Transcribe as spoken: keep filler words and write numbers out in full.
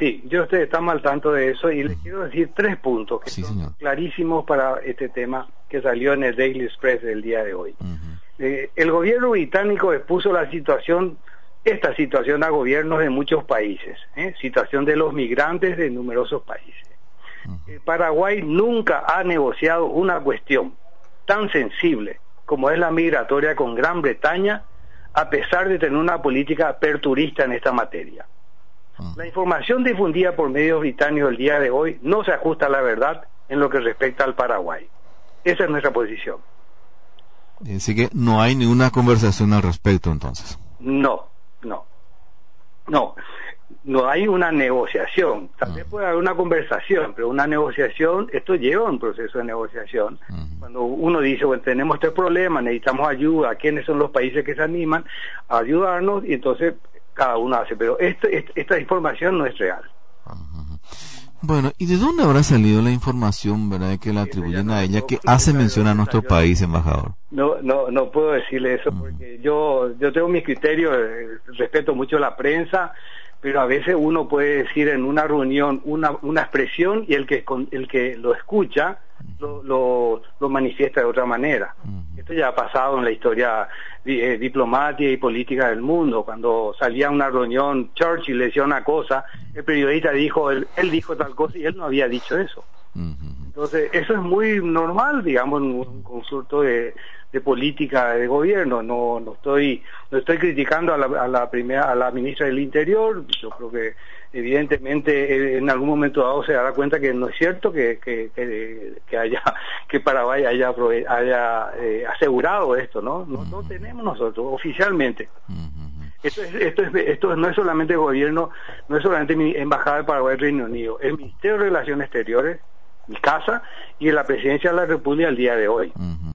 Sí, yo ustedes estamos al tanto de eso y les quiero decir tres puntos que Sí, son señor. clarísimos para este tema que salió en el Daily Express del día de hoy. Uh-huh. Eh, el gobierno británico expuso la situación, esta situación a gobiernos de muchos países, ¿eh? Situación de los migrantes de numerosos países. Uh-huh. Eh, Paraguay nunca ha negociado una cuestión tan sensible como es la migratoria con Gran Bretaña, a pesar de tener una política aperturista en esta materia. La información difundida por medios británicos el día de hoy no se ajusta a la verdad en lo que respecta al Paraguay. Esa es nuestra posición. Así que no hay ninguna conversación al respecto, entonces. No, no, no, no hay una negociación. Tal vez puede haber una conversación, pero una negociación, esto lleva un proceso de negociación. Uh-huh. Cuando uno dice, bueno, tenemos este problema, necesitamos ayuda, ¿quiénes son los países que se animan a ayudarnos? Y entonces cada uno hace, pero este, este, esta información no es real. Uh-huh. Bueno, ¿y de dónde habrá salido la información, verdad, que la atribuyen no, a ella, no, que no, hace mención a nuestro país, embajador? No, no, no puedo decirle eso, uh-huh. porque yo, yo tengo mis criterios, eh, respeto mucho la prensa, pero a veces uno puede decir en una reunión una, una expresión y el que el que lo escucha lo, lo, lo manifiesta de otra manera. Uh-huh. Esto ya ha pasado en la historia eh, diplomática y política del mundo. Cuando salía a una reunión, Churchill le decía una cosa, el periodista dijo, él, él dijo tal cosa y él no había dicho eso. Uh-huh. Entonces, eso es muy normal, digamos, en un consulto de, de política de gobierno. No, no estoy, no estoy criticando a la, a la primera, a la ministra del Interior. Yo creo que evidentemente en algún momento dado se dará cuenta que no es cierto que que, que, que haya que Paraguay haya haya eh, asegurado esto, ¿no? No, no tenemos nosotros oficialmente. Esto es, esto es esto no es solamente el gobierno, no es solamente mi embajada de Paraguay del Reino Unido, el Ministerio de Relaciones Exteriores, mi casa y la Presidencia de la República al día de hoy.